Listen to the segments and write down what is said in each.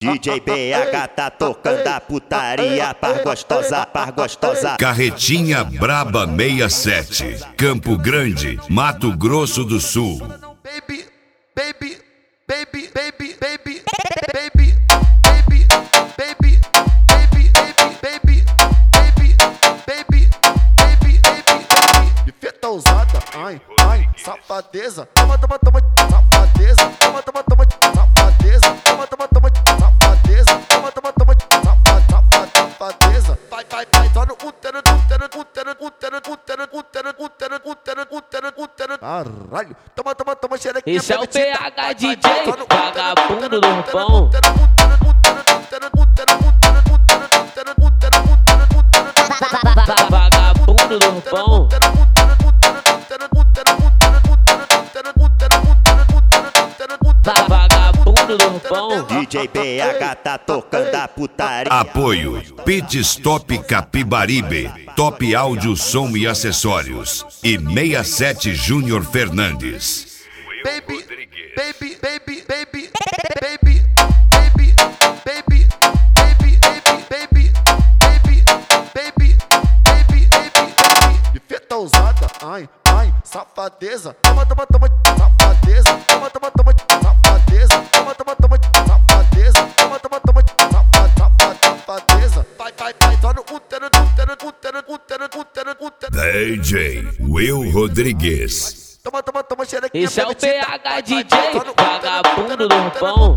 DJ BH tá tocando a putaria, par gostosa, par gostosa. Carretinha Braba 67, Campo Grande, Mato Grosso do Sul. Baby, baby, baby, baby, baby, baby, baby, baby, baby, baby, baby, baby, baby, baby. Feta ousada, ai, ai, safadeza. Toma, toma, toma, safadeza. Toma, toma, toma, safadeza. Toma, toma, toma, safadeza. Toma, toma, toma, safadeza. Vai, vai, vai, só no útero, útero, útero, útero, útero, útero, útero, útero, útero, útero. Caralho, toma, toma, toma, xerequinha. Esse é o PH DJ, vagabundo do Rupão. Vagabundo do Rupão. Vagabundo do Rupão. DJ BH tá tocando a putaria. Apoio Pit Stop Capibaribe, Top Áudio, Som e Acessórios e 67 Júnior Fernandes. Baby, baby, baby, baby, baby, baby, baby, baby, baby, baby, baby, baby, baby. Feta ousada, ai, ai, safadeza. Toma, toma, toma, safadeza. Toma, toma, toma, safadeza. Toma, toma, toma, safadeza. Toma, toma, toma, safadeza. Vai, vai, vai, só no útero, útero, útero, útero, útero, útero. DJ Will Rodrigues. Toma, toma, toma, xerequinha. Esse é o PH DJ, vagabundo do Rupão.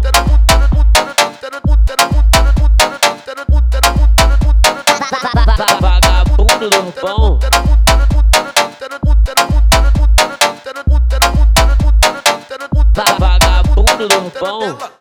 Vagabundo do Rupão. Vagabundo do Rupão.